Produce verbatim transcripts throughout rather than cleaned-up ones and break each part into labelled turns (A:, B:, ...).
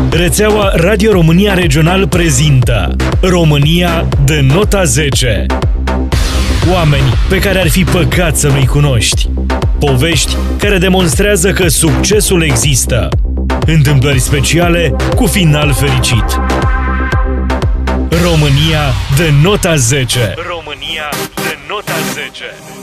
A: Rețeaua Radio România Regional prezintă România de nota zece. Oameni pe care ar fi păcat să nu-i cunoști. Povești care demonstrează că succesul există. Întâmplări speciale cu final fericit. România de nota zece. România de nota zece.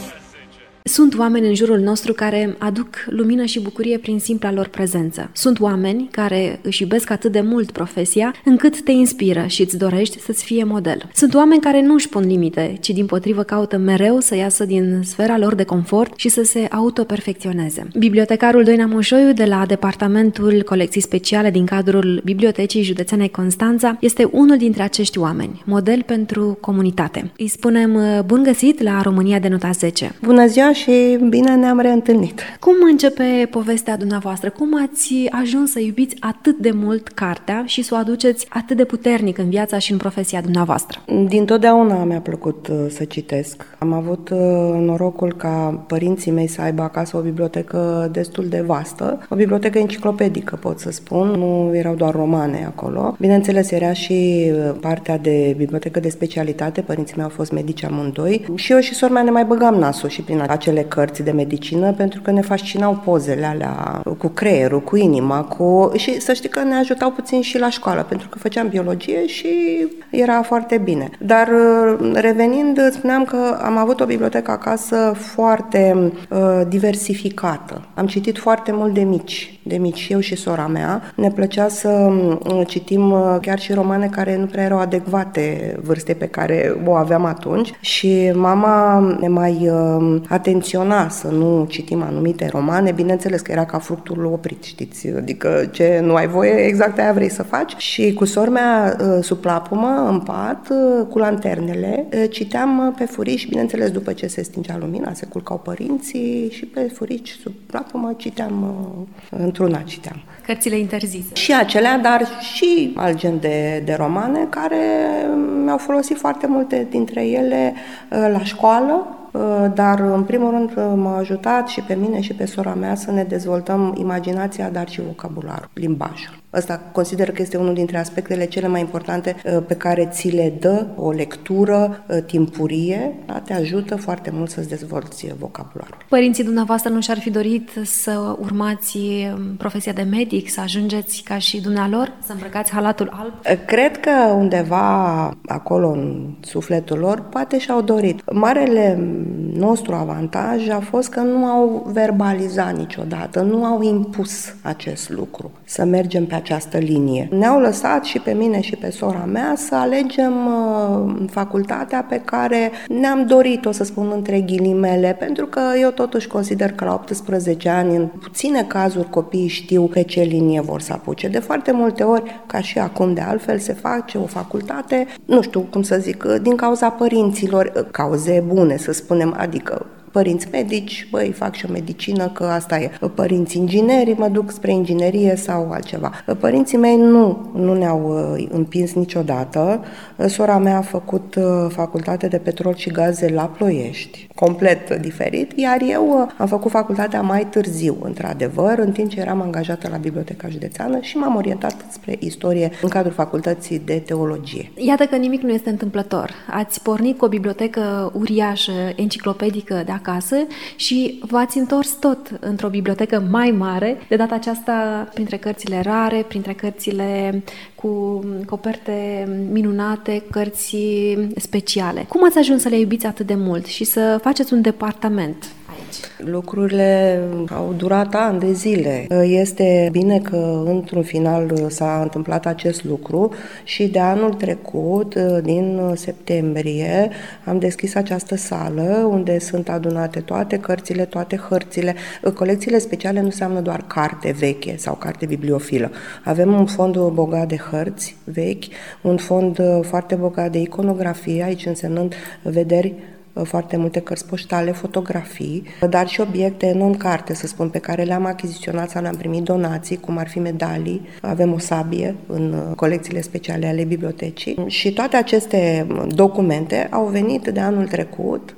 B: Sunt oameni în jurul nostru care aduc lumină și bucurie prin simpla lor prezență. Sunt oameni care își iubesc atât de mult profesia, încât te inspiră și îți dorești să-ți fie model. Sunt oameni care nu își pun limite, ci dimpotrivă caută mereu să iasă din sfera lor de confort și să se autoperfecționeze. Bibliotecarul Doina Moșoiu de la Departamentul Colecții Speciale din cadrul Bibliotecii Județene Constanța este unul dintre acești oameni, model pentru comunitate. Îi spunem bun găsit la România de nota zece.
C: Bună ziua și bine ne-am reîntâlnit.
B: Cum începe povestea dumneavoastră? Cum ați ajuns să iubiți atât de mult cartea și să o aduceți atât de puternic în viața și în profesia dumneavoastră?
C: Dintotdeauna mi-a plăcut uh, să citesc. Am avut uh, norocul ca părinții mei să aibă acasă o bibliotecă destul de vastă, o bibliotecă enciclopedică, pot să spun. Nu erau doar romane acolo. Bineînțeles, era și partea de bibliotecă de specialitate. Părinții mei au fost medici amândoi și eu și sora mea ne mai băgam nasul și prin acele cărți de medicină, pentru că ne fascinau pozele alea cu creierul, cu inima, cu... și să știi că ne ajutau puțin și la școală, pentru că făceam biologie și era foarte bine. Dar revenind, spuneam că am avut o bibliotecă acasă foarte uh, diversificată. Am citit foarte mult de mici, de mici și eu și sora mea. Ne plăcea să uh, citim uh, chiar și romane care nu prea erau adecvate vârstei pe care o aveam atunci și mama ne mai uh, atenționa să nu citim anumite romane, bineînțeles că era ca fructul oprit, știți, adică ce nu ai voie, exact aia vrei să faci. Și cu sora mea, sub plapumă, în pat, cu lanternele, citeam pe furici, bineînțeles după ce se stingea lumina, se culcau părinții și pe furici, sub plapumă, citeam, într-una citeam.
B: Cărțile interzise.
C: Și acelea, dar și alt gen de, de romane care mi-au folosit foarte multe dintre ele la școală, dar în primul rând m-a ajutat și pe mine și pe sora mea să ne dezvoltăm imaginația, dar și vocabularul, limbajul. Ăsta consider că este unul dintre aspectele cele mai importante pe care ți le dă o lectură timpurie, da? Te ajută foarte mult să-ți dezvolți vocabularul.
B: Părinții dumneavoastră nu și-ar fi dorit să urmați profesia de medic, să ajungeți ca și dumnealor, să îmbrăcați halatul alb?
C: Cred că undeva acolo în sufletul lor poate și-au dorit. Marele nostru avantaj a fost că nu au verbalizat niciodată, nu au impus acest lucru, să mergem pe această linie. Ne-au lăsat și pe mine și pe sora mea să alegem uh, facultatea pe care ne-am dorit, o să spun între ghilimele, pentru că eu totuși consider că la optsprezece ani, în puține cazuri, copiii știu pe ce linie vor să apuce. De foarte multe ori, ca și acum de altfel, se face o facultate, nu știu cum să zic, din cauza părinților, cauze bune, să spunem, adică părinți medici, băi, fac și o medicină, că asta e. Părinți ingineri, mă duc spre inginerie sau altceva. Părinții mei nu, nu ne-au împins niciodată. Sora mea a făcut facultate de petrol și gaze la Ploiești, complet diferit, iar eu am făcut facultatea mai târziu, într-adevăr, în timp ce eram angajată la Biblioteca Județeană și m-am orientat spre istorie în cadrul facultății de teologie.
B: Iată că nimic nu este întâmplător. Ați pornit cu o bibliotecă uriașă, enciclopedică de acasă și v-ați întors tot într-o bibliotecă mai mare, de data aceasta printre cărțile rare, printre cărțile cu coperte minunate, cărți speciale. Cum ați ajuns să le iubiți atât de mult și să faceți un departament aici?
C: Lucrurile au durat ani de zile. Este bine că într-un final s-a întâmplat acest lucru și de anul trecut, din septembrie, am deschis această sală unde sunt adunate toate cărțile, toate hărțile. Colecțiile speciale nu înseamnă doar carte veche sau carte bibliofilă. Avem un fond bogat de hărți vechi, un fond foarte bogat de iconografie, aici însemnând vederi, foarte multe cărți poștale, fotografii, dar și obiecte non-carte, să spun, pe care le-am achiziționat sau le-am primit donații, cum ar fi medalii. Avem o sabie în colecțiile speciale ale bibliotecii și toate aceste documente au venit de anul trecut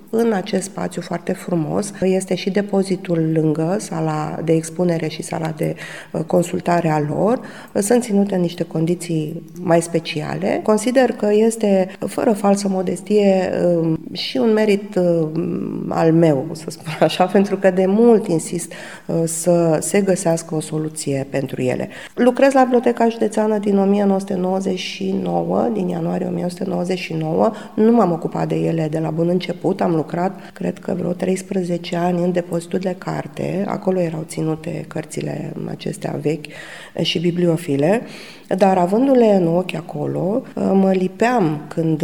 C: în acest spațiu foarte frumos. Este și depozitul lângă, sala de expunere și sala de consultare a lor. Sunt ținute în niște condiții mai speciale. Consider că este, fără falsă modestie, și un merit al meu, să spun așa, pentru că de mult insist să se găsească o soluție pentru ele. Lucrez la Biblioteca Județeană din o mie nouă sute nouăzeci și nouă, din ianuarie o mie nouă sute nouăzeci și nouă. Nu m-am ocupat de ele de la bun început. Am lucrat, cred că vreo treisprezece ani în depozitul de carte. Acolo erau ținute cărțile acestea vechi și bibliofile. Dar avându-le în ochi acolo, mă lipeam când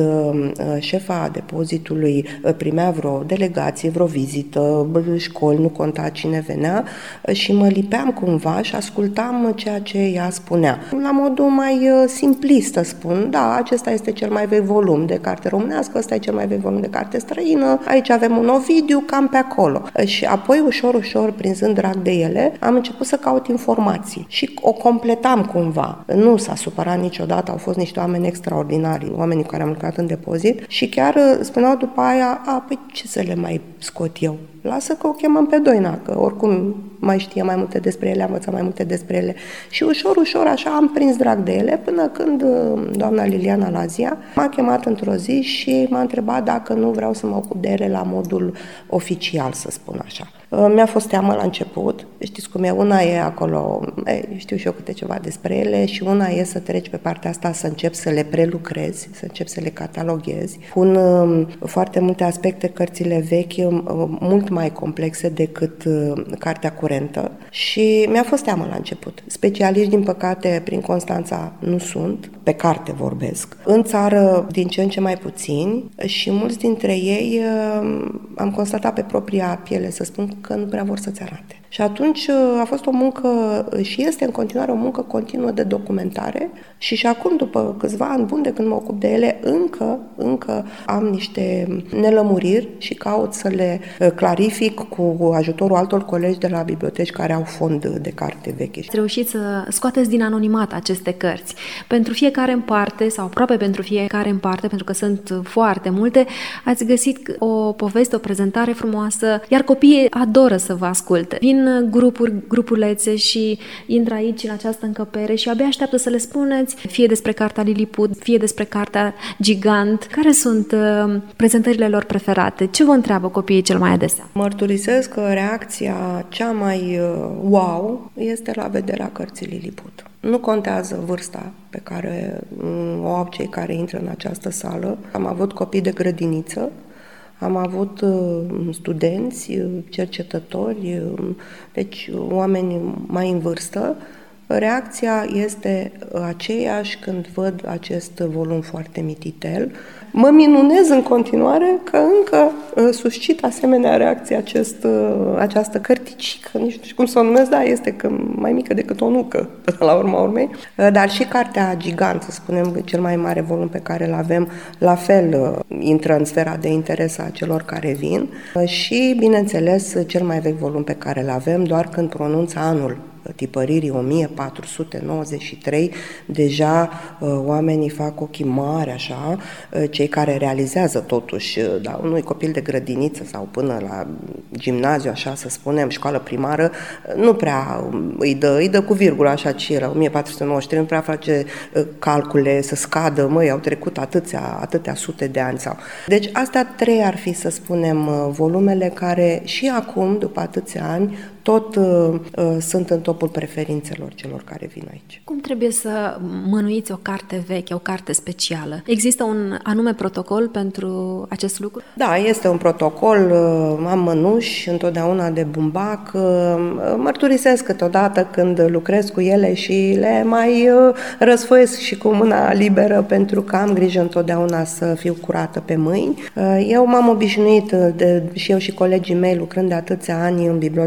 C: șefa depozitului primea vreo delegație, vreo vizită, școli, nu conta cine venea, și mă lipeam cumva și ascultam ceea ce ea spunea. La modul mai simplistă spun, da, acesta este cel mai vechi volum de carte românească, ăsta e cel mai vechi volum de carte străină, aici avem un Ovidiu, cam pe acolo. Și apoi, ușor, ușor, prinzând drag de ele, am început să caut informații și o completam cumva. Nu Nu s-a supărat niciodată, au fost niște oameni extraordinari, oamenii cu care am lucrat în depozit și chiar spuneau după aia, a, păi ce să le mai scot eu? Lasă că o chemăm pe Doina, că oricum mai știe mai multe despre ele, am învățat mai multe despre ele. Și ușor, ușor, așa am prins drag de ele, până când doamna Liliana Lazia m-a chemat într-o zi și m-a întrebat dacă nu vreau să mă ocup de ele la modul oficial, să spun așa. Mi-a fost teamă la început, știți cum e, una e acolo, e, știu și eu câte ceva despre ele, și una e să treci pe partea asta, să începi să le prelucrezi, să începi să le cataloghezi. Pun uh, foarte multe aspecte cărțile vechi, uh, mult mai complexe decât uh, cartea curentă, și mi-a fost teamă la început. Specialiști, din păcate, prin Constanța nu sunt, pe carte vorbesc. În țară, din ce în ce mai puțini, și mulți dintre ei uh, am constatat pe propria piele, să spun, că nu prea vor să-ți arate. Și atunci a fost o muncă, și este în continuare o muncă continuă de documentare, și și acum, după câțiva ani buni de când mă ocup de ele, încă, încă am niște nelămuriri și caut să le clarific cu ajutorul altor colegi de la biblioteci care au fond de carte veche.
B: Ați reușit să scoateți din anonimat aceste cărți. Pentru fiecare în parte, sau aproape pentru fiecare în parte, pentru că sunt foarte multe, ați găsit o poveste, o prezentare frumoasă, iar copiii adoră să vă asculte. Vin grupuri, grupulețe și intră aici, în această încăpere, și abia așteaptă să le spuneți, fie despre cartea Liliput, fie despre cartea Gigant. Care sunt uh, prezentările lor preferate? Ce vă întreabă copiii cel mai adesea?
C: Mărturisesc că reacția cea mai uh, wow este la vederea cărții Liliput. Nu contează vârsta pe care um, o au cei care intră în această sală. Am avut copii de grădiniță, am avut uh, studenți, cercetători, uh, deci oameni mai în vârstă. Reacția este aceeași când văd acest volum foarte mititel. Mă minunez în continuare că încă uh, suscit asemenea reacție acest, uh, această cărticică, nici nu știu cum să o numesc, dar este că mai mică decât o nucă, la urma urmei. Uh, dar și cartea Gigant, să spunem, cel mai mare volum pe care îl avem, la fel uh, intră în sfera de interes a celor care vin. Uh, și, bineînțeles, cel mai vechi volum pe care îl avem, doar când pronunță anul tipăririi o mie patru sute nouăzeci și trei, deja uh, oamenii fac ochii mari, așa, uh, cei care realizează totuși, uh, da, unui copil de grădiniță sau până la gimnaziu, așa să spunem, școală primară, uh, nu prea îi dă, îi dă cu virgulă, așa, ce la o mie patru sute nouăzeci și trei, nu prea face uh, calcule să scadă, măi, au trecut atâția, atâtea sute de ani sau... Deci astea trei ar fi, să spunem, uh, volumele care și acum, după atâția ani, tot uh, uh, sunt în topul preferințelor celor care vin aici.
B: Cum trebuie să mânuiți o carte veche, o carte specială? Există un anume protocol pentru acest lucru?
C: Da, este un protocol. Uh, am mănuși întotdeauna de bumbac. Uh, mărturisesc câteodată când lucrez cu ele și le mai uh, răsfoiesc și cu mâna liberă, pentru că am grijă întotdeauna să fiu curată pe mâini. Uh, eu m-am obișnuit, de, și eu și colegii mei, lucrând de atâția ani în bibliotecă,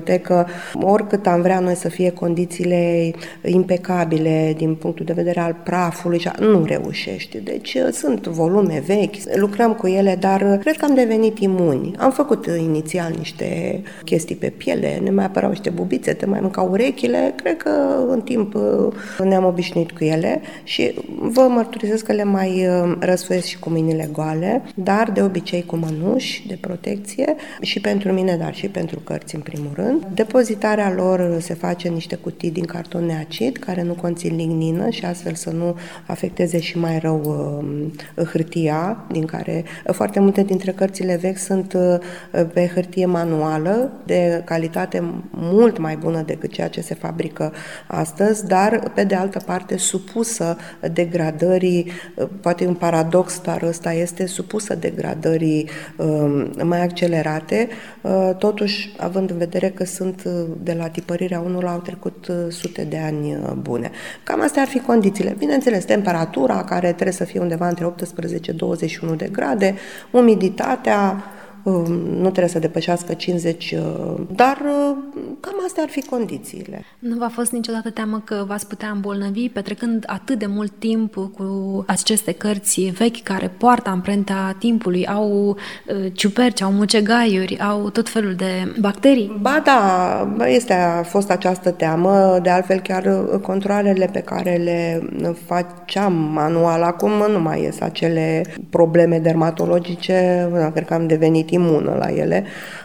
C: oricât am vrea noi să fie condițiile impecabile din punctul de vedere al prafului, nu reușești. Deci sunt volume vechi, lucrăm cu ele, dar cred că am devenit imuni. Am făcut inițial niște chestii pe piele, ne mai apărau niște bubițe, te mai mâncau urechile, cred că în timp ne-am obișnuit cu ele și vă mărturisesc că le mai răsfoiesc și cu mâinile goale, dar de obicei cu mănuși de protecție și pentru mine, dar și pentru cărți în primul rând. Depozitarea lor se face în niște cutii din carton neacid care nu conțin lignină și astfel să nu afecteze și mai rău uh, hârtia, din care foarte multe dintre cărțile vechi sunt uh, pe hârtie manuală, de calitate mult mai bună decât ceea ce se fabrică astăzi, dar pe de altă parte supusă degradării, uh, poate un paradox, dar ăsta este, supusă degradării uh, mai accelerate, uh, totuși având în vedere că sunt uh, de la tipărirea unul au trecut uh, sute de ani uh, bune. Cam astea ar fi condițiile. Bineînțeles, temperatura care trebuie să fie undeva între optsprezece și douăzeci și unu de grade, umiditatea nu trebuie să depășească cincizeci, dar cam astea ar fi condițiile.
B: Nu v-a fost niciodată teamă că v-ați putea îmbolnăvi petrecând atât de mult timp cu aceste cărți vechi care poartă amprenta timpului, au ciuperci, au mucegaiuri, au tot felul de bacterii?
C: Ba da, este, a fost această teamă, de altfel chiar controalele pe care le făceam manual, acum nu mai ies acele probleme dermatologice, cred că am devenit imună la ele,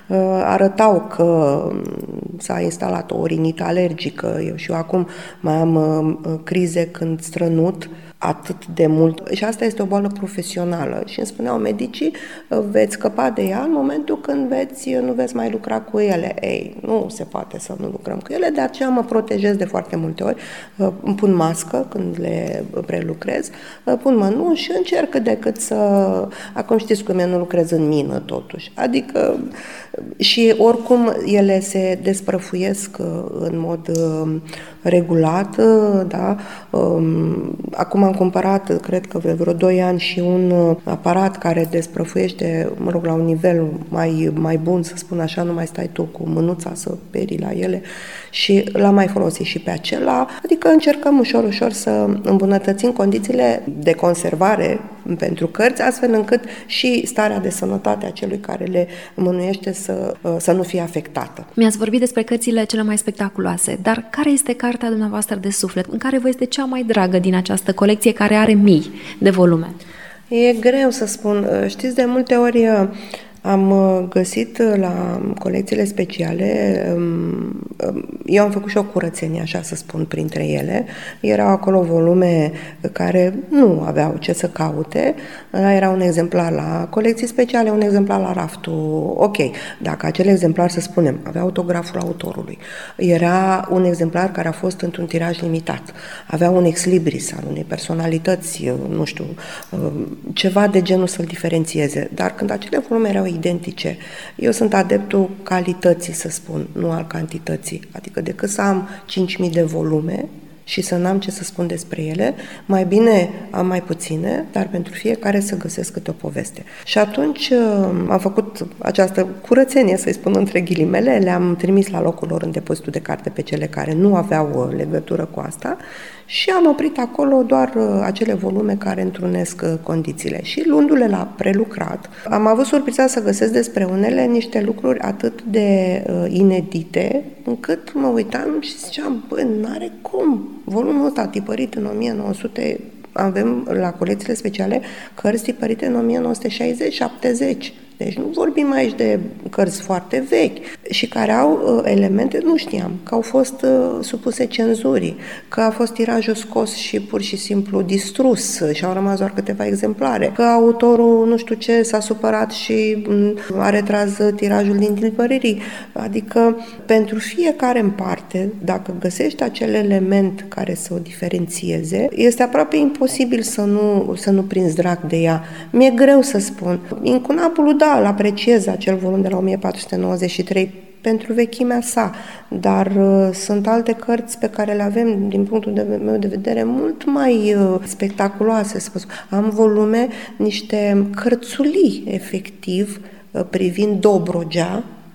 C: arătau că s-a instalat o rinită alergică. Eu și eu acum mai am crize când strănut atât de mult. Și asta este o boală profesională. Și îmi spuneau medicii, veți scăpa de ea în momentul când veți, nu veți mai lucra cu ele. Ei, nu se poate să nu lucrăm cu ele, de aceea mă protejez de foarte multe ori. Îmi pun mască când le prelucrez, pun mănuși și încerc cât de cât să... Acum știți cum eu nu lucrez în mină, totuși. Adică și oricum ele se desprăfuiesc în mod regulat, da? Acum am cumpărat, cred că vreo doi ani, și un aparat care desprăfuiește, mă rog, la un nivel mai, mai bun, să spun așa, nu mai stai tu cu mânuța să peri la ele, și l-am mai folosit și pe acela, adică încercăm ușor, ușor să îmbunătățim condițiile de conservare pentru cărți, astfel încât și starea de sănătate a celui care le mânuiește să, să nu fie afectată.
B: Mi-ați vorbit despre cărțile cele mai spectaculoase, dar care este cartea dumneavoastră de suflet, în care vă este cea mai dragă din această colecție care are mii de volume?
C: E greu să spun. Știți, de multe ori am găsit la colecțiile speciale, eu am făcut și o curățenie, așa să spun, printre ele. Erau acolo volume care nu aveau ce să caute. Era un exemplar la colecții speciale, un exemplar la raftul. Ok, dacă acel exemplar, să spunem, avea autograful autorului, era un exemplar care a fost într-un tiraj limitat, avea un ex libris al unei personalități, nu știu, ceva de genul să-l diferențieze. Dar când acele volume erau identice, eu sunt adeptul calității, să spun, nu al cantității. Adică decât să am cinci mii de volume și să n-am ce să spun despre ele, mai bine am mai puține, dar pentru fiecare să găsesc câte o poveste. Și atunci am făcut această curățenie, să-i spun între ghilimele, le-am trimis la locul lor în depozitul de carte pe cele care nu aveau legătură cu asta și am oprit acolo doar acele volume care întrunesc condițiile. Și luându-le la prelucrat, am avut surpriza să găsesc despre unele niște lucruri atât de inedite, încât mă uitam și ziceam, băi, n-are cum. Volumul ăsta tipărit în o mie nouă sute, avem la colecțiile speciale cărți tipărite în o mie nouă sute șaizeci șaptezeci. Deci nu vorbim aici de cărți foarte vechi și care au uh, elemente, nu știam, că au fost uh, supuse cenzurii, că a fost tirajul scos și pur și simplu distrus și au rămas doar câteva exemplare, că autorul nu știu ce s-a supărat și um, a retras tirajul din tipăririi. Adică pentru fiecare în parte, dacă găsești acel element care să o diferențieze, este aproape imposibil să nu, să nu prinzi drac de ea. Mi-e greu să spun. Incunabulul, da, îl apreciez, acel volum de la o mie patru sute nouăzeci și trei pentru vechimea sa, dar uh, sunt alte cărți pe care le avem, din punctul de, meu de vedere, mult mai uh, spectaculoase. Spus. Am volume, niște cărțulii, efectiv, uh, privind Dobrogea,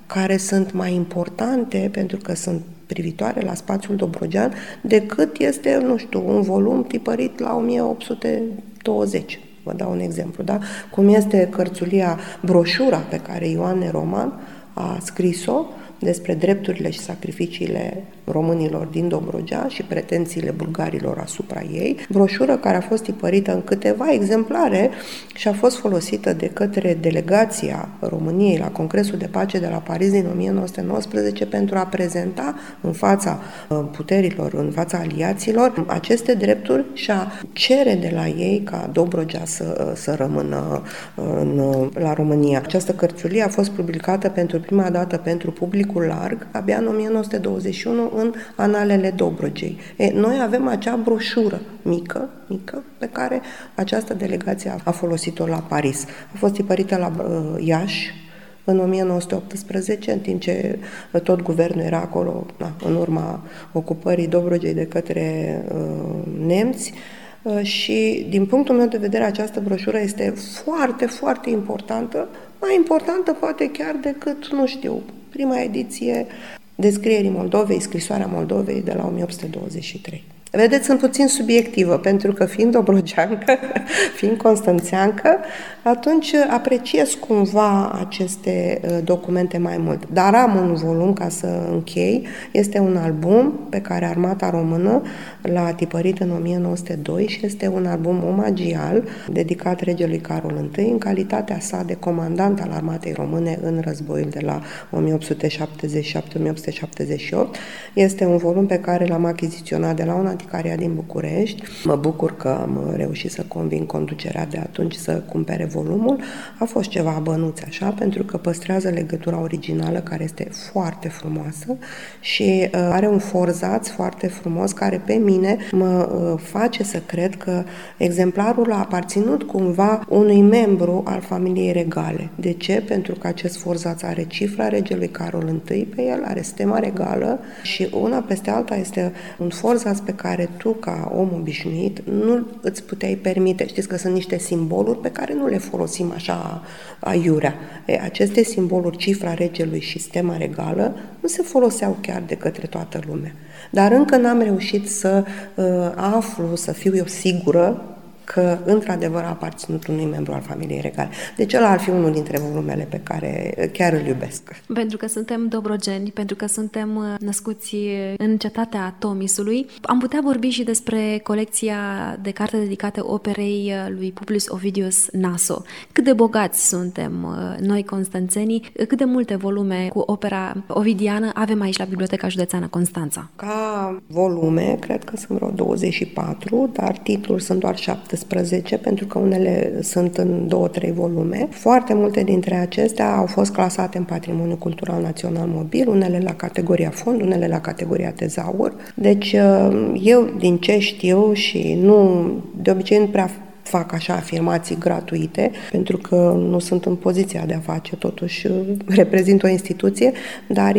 C: care sunt mai importante pentru că sunt privitoare la spațiul dobrogean decât este, nu știu, un volum tipărit la o mie opt sute douăzeci. Vă dau un exemplu, da? Cum este cărțulia, broșura pe care Ioane Roman a scris-o despre drepturile și sacrificiile românilor din Dobrogea și pretențiile bulgarilor asupra ei, broșură care a fost tipărită în câteva exemplare și a fost folosită de către delegația României la Congresul de Pace de la Paris din o mie nouă sute nouăsprezece pentru a prezenta în fața puterilor, în fața aliaților, aceste drepturi și a cere de la ei ca Dobrogea să, să rămână în, la România. Această cărțulie a fost publicată pentru prima dată pentru publicul larg abia în o mie nouă sute douăzeci și unu în Analele Dobrogei. E, noi avem acea broșură mică, mică, pe care această delegație a folosit-o la Paris. A fost tipărită la uh, Iași în o mie nouă sute optsprezece, în timp ce tot guvernul era acolo, na, în urma ocupării Dobrogei de către uh, nemți. Uh, și, din punctul meu de vedere, această broșură este foarte, foarte importantă, mai importantă poate chiar decât, nu știu, prima ediție Descrierii Moldovei, Scrisoarea Moldovei de la o mie opt sute douăzeci și trei. Vedeți, sunt puțin subiectivă, pentru că fiind dobrogeancă, fiind constanțeancă, atunci apreciez cumva aceste documente mai mult. Dar am un volum, ca să închei, este un album pe care Armata Română l-a tipărit în o mie nouă sute doi și este un album omagial dedicat regelui Carol I în calitatea sa de comandant al Armatei Române în războiul de la o mie opt sute șaptezeci și șapte - o mie opt sute șaptezeci și opt. Este un volum pe care l-am achiziționat de la un anticariat din București. Mă bucur că am reușit să conving conducerea de atunci să cumpere volumul. A fost ceva bănuț așa, pentru că păstrează legătura originală, care este foarte frumoasă și uh, are un forzaț foarte frumos care pe mine mă uh, face să cred că exemplarul a aparținut cumva unui membru al familiei regale. De ce? Pentru că acest forzaț are cifra regelui Carol I pe el, are stema regală și una peste alta este un forzaț pe care tu, ca om obișnuit, nu îți puteai permite. Știți că sunt niște simboluri pe care nu le folosim așa aiurea. E, aceste simboluri, cifra regelui și stema regală, nu se foloseau chiar de către toată lumea. Dar încă n-am reușit să uh, aflu, să fiu eu sigură că într-adevăr a aparținut unui membru al familiei regale. Deci ăla ar fi unul dintre volumele pe care chiar îl iubesc.
B: Pentru că suntem dobrogeni, pentru că suntem născuți în cetatea Tomisului, am putea vorbi și despre colecția de carte dedicate operei lui Publius Ovidius Naso. Cât de bogați suntem noi constanțenii, cât de multe volume cu opera ovidiană avem aici la Biblioteca Județeană Constanța?
C: Ca volume, cred că sunt vreo douăzeci și patru, dar titluri sunt doar șaptesprezece, pentru că unele sunt în două, trei volume. Foarte multe dintre acestea au fost clasate în Patrimoniul Cultural Național Mobil, unele la categoria fond, unele la categoria tezaur. Deci eu, din ce știu și nu, de obicei nu prea fac așa afirmații gratuite, pentru că nu sunt în poziția de a face, totuși reprezint o instituție, dar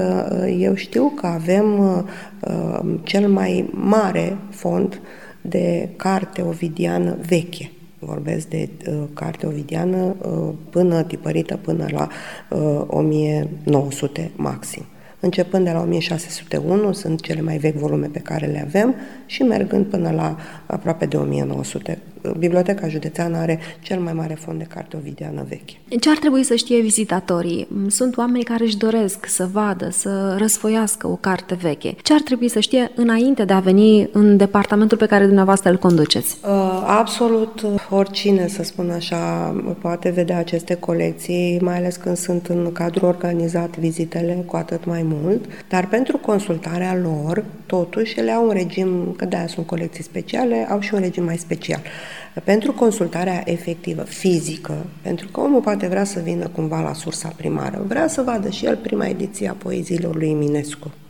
C: eu știu că avem cel mai mare fond de carte ovidiană veche. Vorbesc de uh, carte ovidiană uh, până tipărită până la uh, o mie nouă sute maxim. Începând de la o mie șase sute unu, sunt cele mai vechi volume pe care le avem și mergând până la aproape de o mie nouă sute. Biblioteca Județeană are cel mai mare fond de carte ovidiană veche.
B: Ce ar trebui să știe vizitatorii? Sunt oameni care își doresc să vadă, să răsfoiască o carte veche. Ce ar trebui să știe înainte de a veni în departamentul pe care dumneavoastră îl conduceți?
C: Absolut oricine, să spun așa, poate vedea aceste colecții, mai ales când sunt în cadrul organizat vizitele, cu atât mai mult, dar pentru consultarea lor, totuși, ele au un regim, că de-aia sunt colecții speciale, au și un regim mai special. Pentru consultarea efectivă, fizică, pentru că omul poate vrea să vină cumva la sursa primară, vrea să vadă și el prima ediție a poeziilor lui Eminescu.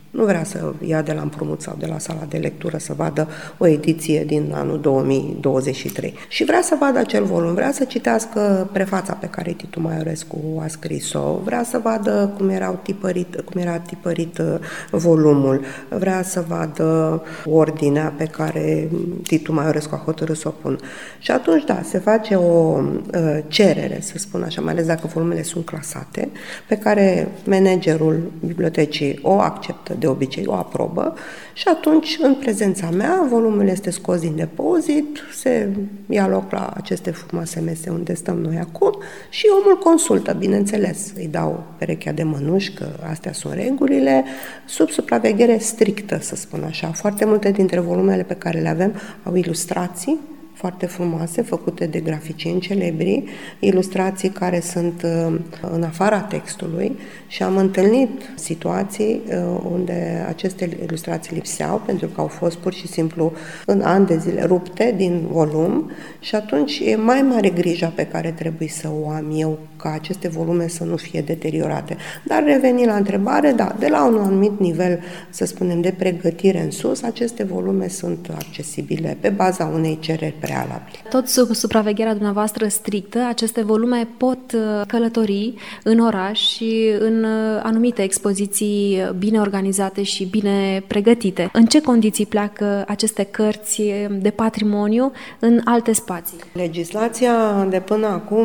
C: Nu vrea să ia de la împrumut sau de la sala de lectură să vadă o ediție din anul două mii douăzeci și trei. Și vrea să vadă acel volum, vrea să citească prefața pe care Titu Maiorescu a scris-o, vrea să vadă cum, erau tipărit, cum era tipărit volumul, vrea să vadă ordinea pe care Titu Maiorescu a hotărât să o pună. Și atunci, da, se face o uh, cerere, să spun așa, mai ales dacă volumele sunt clasate, pe care managerul bibliotecii o acceptă de obicei, o aprobă și atunci, în prezența mea, volumul este scos din depozit, se ia loc la aceste frumoase mese unde stăm noi acum și omul consultă, bineînțeles, îi dau perechea de mănuși, că astea sunt regulile, sub supraveghere strictă, să spun așa. Foarte multe dintre volumele pe care le avem au ilustrații foarte frumoase, făcute de graficieni celebri, ilustrații care sunt în afara textului și am întâlnit situații unde aceste ilustrații lipseau pentru că au fost pur și simplu în ani de zile rupte din volum și atunci e mai mare grija pe care trebuie să o am eu ca aceste volume să nu fie deteriorate. Dar reveni la întrebare, da, de la un anumit nivel, să spunem, de pregătire în sus, aceste volume sunt accesibile pe baza unei cereri prealabile.
B: Tot sub supravegherea dumneavoastră strictă, aceste volume pot călători în oraș și în anumite expoziții bine organizate și bine pregătite. În ce condiții pleacă aceste cărți de patrimoniu în alte spații?
C: Legislația de până acum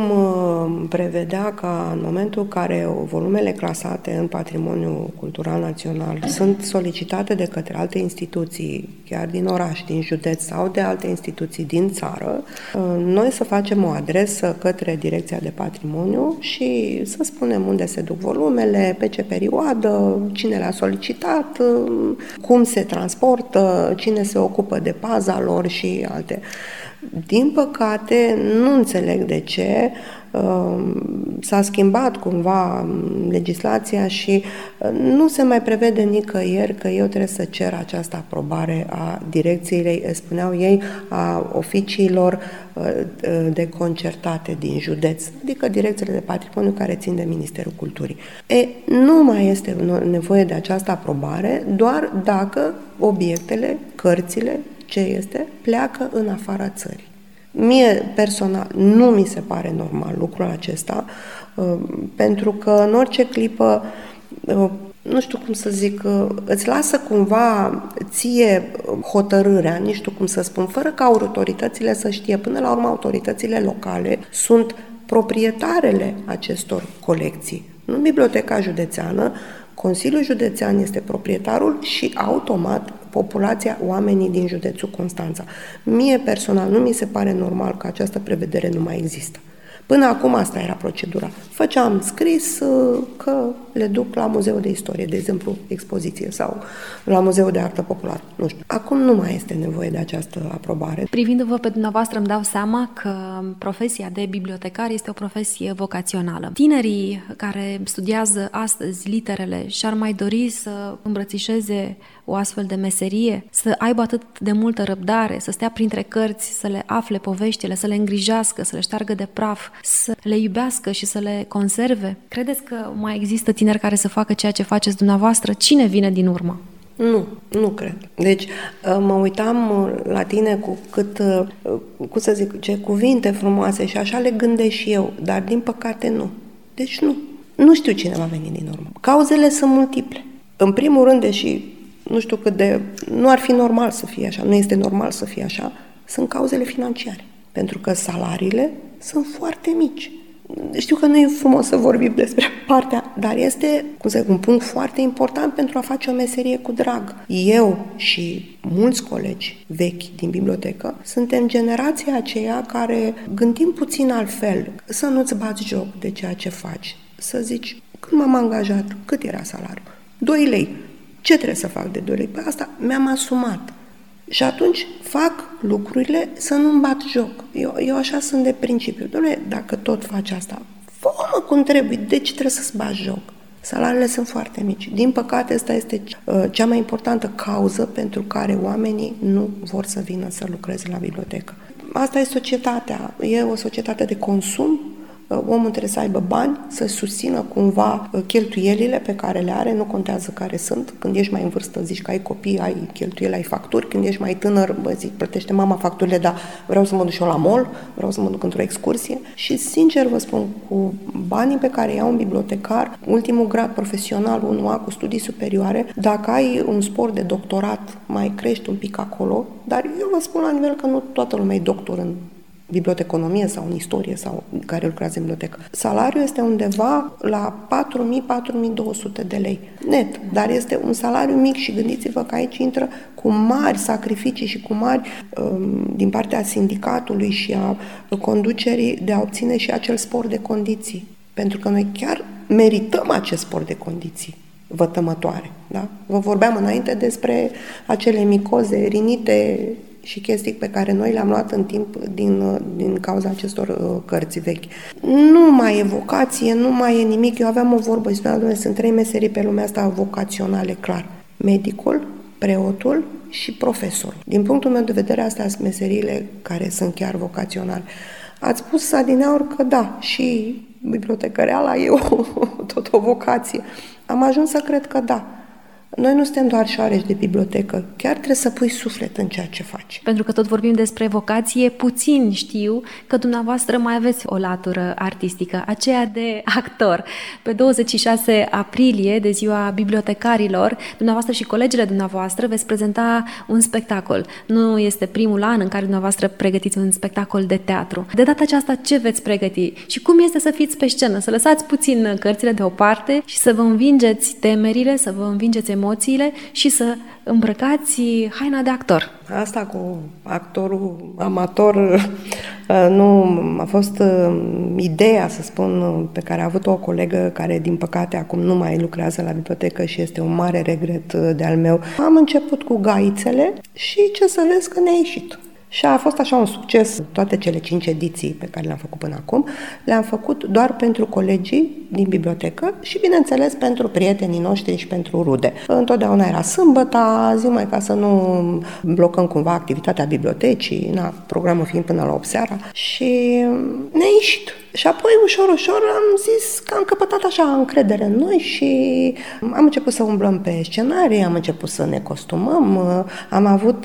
C: prevedea ca în momentul în care volumele clasate în patrimoniul cultural național sunt solicitate de către alte instituții, chiar din oraș, din județ sau de alte instituții din țară, noi să facem o adresă către Direcția de Patrimoniu și să spunem unde se duc volumele, pe ce perioadă, cine le-a solicitat, cum se transportă, cine se ocupă de paza lor și alte. Din păcate, nu înțeleg de ce s-a schimbat cumva legislația și nu se mai prevede nicăieri că eu trebuie să cer această aprobare a direcției, spuneau ei, a oficiilor de concertate din județ, adică direcțiile de patrimoniu care țin de Ministerul Culturii. E, nu mai este nevoie de această aprobare doar dacă obiectele, cărțile, ce este, pleacă în afara țării. Mie, personal, nu mi se pare normal lucrul acesta, pentru că în orice clipă, nu știu cum să zic, îți lasă cumva ție hotărârea, nu știu cum să spun, fără ca autoritățile să știe. Până la urmă, autoritățile locale sunt proprietarele acestor colecții. Nu Biblioteca Județeană, Consiliul Județean este proprietarul și automat populația, oamenii din județul Constanța. Mie personal nu mi se pare normal că această prevedere nu mai există. Până acum asta era procedura. Făceam scris că le duc la Muzeul de Istorie, de exemplu, expoziție, sau la Muzeul de Artă Populară. Nu știu. Acum nu mai este nevoie de această aprobare.
B: Privindu-vă pe dumneavoastră, îmi dau seama că profesia de bibliotecar este o profesie vocațională. Tinerii care studiază astăzi literele și-ar mai dori să îmbrățișeze o astfel de meserie, să aibă atât de multă răbdare, să stea printre cărți, să le afle poveștile, să le îngrijească, să le șteargă de praf, să le iubească și să le conserve. Credeți că mai există tineri care să facă ceea ce faceți dumneavoastră? Cine vine din urmă?
C: Nu, nu cred. Deci mă uitam la tine cu cât, cum să zic, ce cuvinte frumoase și așa le gândesc și eu, dar din păcate nu. Deci nu. Nu știu cine va veni din urmă. Cauzele sunt multiple. În primul rând, deși nu știu cât de... nu ar fi normal să fie așa, nu este normal să fie așa, sunt cauzele financiare. Pentru că salariile sunt foarte mici. Știu că nu e frumos să vorbim despre partea, dar este, cum să zic, un punct foarte important pentru a face o meserie cu drag. Eu și mulți colegi vechi din bibliotecă suntem generația aceea care gândim puțin altfel, să nu-ți bați joc de ceea ce faci. Să zici, când m-am angajat, cât era salariul? doi lei. Ce trebuie să fac de doi lei? Păi asta mi-am asumat. Și atunci fac lucrurile să nu-mi bat joc. Eu, eu așa sunt de principiu. Doamne, dacă tot faci asta, fă-mă cum trebuie. De ce trebuie să-ți bagi joc? Salariile sunt foarte mici. Din păcate, asta este uh, cea mai importantă cauză pentru care oamenii nu vor să vină să lucreze la bibliotecă. Asta e societatea. E o societate de consum Omul trebuie să aibă bani, să susțină cumva cheltuielile pe care le are, nu contează care sunt. Când ești mai în vârstă, zici că ai copii, ai cheltuieli, ai facturi. Când ești mai tânăr, bă, zici, plătește mama facturile, dar vreau să mă duc și eu la mall, vreau să mă duc într-o excursie. Și sincer vă spun, cu banii pe care iau un bibliotecar, ultimul grad profesional, unu A, cu studii superioare, dacă ai un spor de doctorat, mai crești un pic acolo, dar eu vă spun la nivel că nu toată lumea e doctor în biblioteconomie sau în istorie sau care lucrează în bibliotecă. Salariul este undeva la patru mii - patru mii două sute de lei net, dar este un salariu mic și gândiți-vă că aici intră cu mari sacrificii și cu mari um, din partea sindicatului și a conducerii de a obține și acel spor de condiții. Pentru că noi chiar merităm acest spor de condiții vătămătoare. Da? Vă vorbeam înainte despre acele micoze, rinite și chestii pe care noi le-am luat în timp din, din cauza acestor uh, cărți vechi. Nu mai e vocație, nu mai e nimic. Eu aveam o vorbă și spuneam, doamne, sunt trei meserii pe lumea asta vocaționale, clar. Medicul, preotul și profesorul. Din punctul meu de vedere, astea sunt meseriile care sunt chiar vocaționale. Ați spus adineauri că da, și bibliotecăreala e o, tot o vocație. Am ajuns să cred că da. Noi nu suntem doar șoareci de bibliotecă, chiar trebuie să pui suflet în ceea ce faci.
B: Pentru că tot vorbim despre vocație, puțin știu că dumneavoastră mai aveți o latură artistică, aceea de actor. Pe douăzeci și șase aprilie, de ziua bibliotecarilor, dumneavoastră și colegile dumneavoastră veți prezenta un spectacol. Nu este primul an în care dumneavoastră pregătiți un spectacol de teatru. De data aceasta, ce veți pregăti? Și cum este să fiți pe scenă? Să lăsați puțin cărțile deoparte și să vă învingeți temerile, să vă învingeți emoțiile și să îmbrăcați haina de actor.
C: Asta cu actorul amator nu a fost ideea, să spun, pe care a avut-o o colegă care, din păcate, acum nu mai lucrează la bibliotecă și este un mare regret de al meu. Am început cu gaițele și ce să vezi că ne-a ieșit. Și a fost așa un succes. Toate cele cinci ediții pe care le-am făcut până acum, le-am făcut doar pentru colegii din bibliotecă și, bineînțeles, pentru prietenii noștri și pentru rude. Întotdeauna era sâmbăta, zi mai ca să nu blocăm cumva activitatea bibliotecii, na, programul fiind până la opt seara, și ne-a ieșit. Și apoi, ușor, ușor, am zis că am căpătat așa încredere în noi și am început să umblăm pe scenarii, am început să ne costumăm, am avut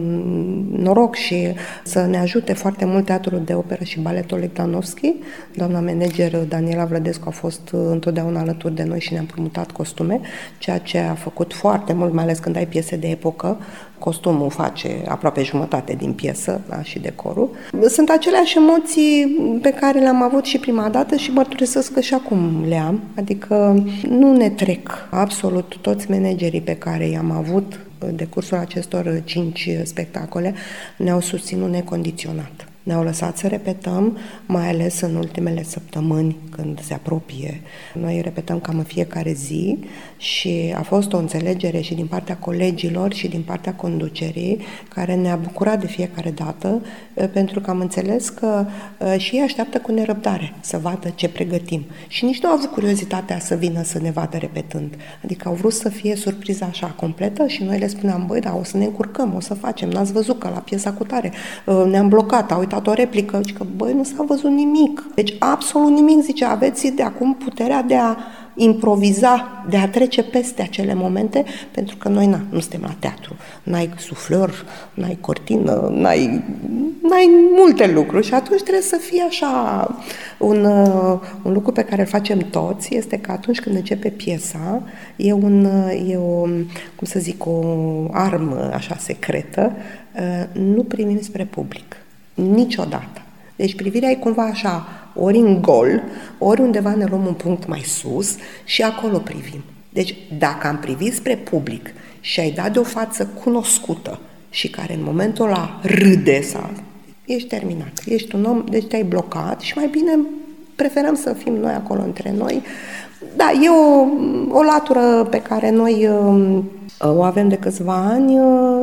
C: noroc și să ne ajute foarte mult Teatrul de Operă și Balet Oleg Danovski. Doamna manager Daniela Vlădescu a fost întotdeauna alături de noi și ne-a împrumutat costume, ceea ce a făcut foarte mult, mai ales când ai piese de epocă. Costumul face aproape jumătate din piesă, da, și decorul. Sunt aceleași emoții pe care le-am avut și prima dată și mărturisesc că și acum le am. Adică nu ne trec absolut toți managerii pe care i-am avut de cursul acestor cinci spectacole, ne-au susținut necondiționat. Ne-au lăsat să repetăm, mai ales în ultimele săptămâni, când se apropie. Noi repetăm cam în fiecare zi și a fost o înțelegere și din partea colegilor și din partea conducerii, care ne-a bucurat de fiecare dată, pentru că am înțeles că și ei așteaptă cu nerăbdare să vadă ce pregătim. Și nici nu au avut curiozitatea să vină să ne vadă repetând. Adică au vrut să fie surpriza așa completă și noi le spuneam, băi, da, o să ne încurcăm, o să facem, n-ați văzut că la piesa cu tare ne-am blocat, au uitat o replică, zice că, băi, nu s-a văzut nimic. Deci, absolut nimic, zice, aveți de acum puterea de a improviza, de a trece peste acele momente, pentru că noi na, nu suntem la teatru. N-ai suflor, n-ai cortină, n-ai, n-ai multe lucruri și atunci trebuie să fie așa un, un lucru pe care îl facem toți, este că atunci când începe piesa, e, un, e o, cum să zic, o armă așa secretă, nu primim spre public. Niciodată. Deci privirea e cumva așa, ori în gol, ori undeva ne luăm un punct mai sus și acolo privim. Deci dacă am privit spre public și ai dat de o față cunoscută și care în momentul ăla râde sau ești terminat, ești un om, deci te-ai blocat și mai bine preferăm să fim noi acolo între noi. Da, e o, o latură pe care noi o avem de câțiva ani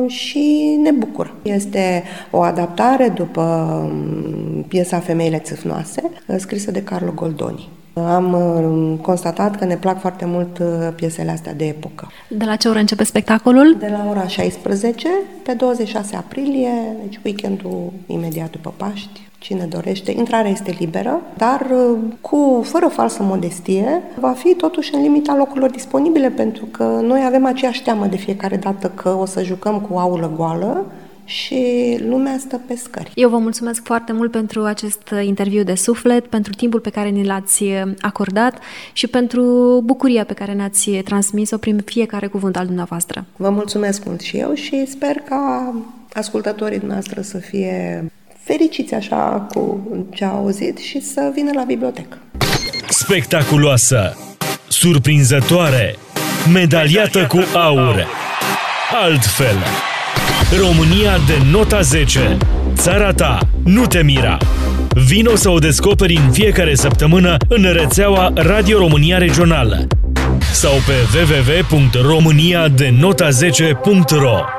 C: și ne bucură. Este o adaptare după piesa Femeile țâfnoase, scrisă de Carlo Goldoni. Am constatat că ne plac foarte mult piesele astea de epocă.
B: De la ce oră începe spectacolul?
C: De la ora șaisprezece, pe douăzeci și șase aprilie, deci weekendul imediat după Paști. Cine dorește, intrarea este liberă, dar cu, fără falsă modestie, va fi totuși în limita locurilor disponibile, pentru că noi avem aceeași teamă de fiecare dată că o să jucăm cu aulă goală și lumea stă pe scări.
B: Eu vă mulțumesc foarte mult pentru acest interviu de suflet, pentru timpul pe care ni l-ați acordat și pentru bucuria pe care ne-ați transmis-o prin fiecare cuvânt al dumneavoastră.
C: Vă mulțumesc mult și eu și sper ca ascultătorii noastre să fie fericiți așa cu ce au auzit și să vină la bibliotecă.
A: Spectaculoasă, surprinzătoare, medaliată cu aur. Altfel, România de nota zece. Țara ta, nu te mira. Vino să o descoperi în fiecare săptămână în rețeaua Radio România Regională sau pe w w w punct românia de nota zece punct r o.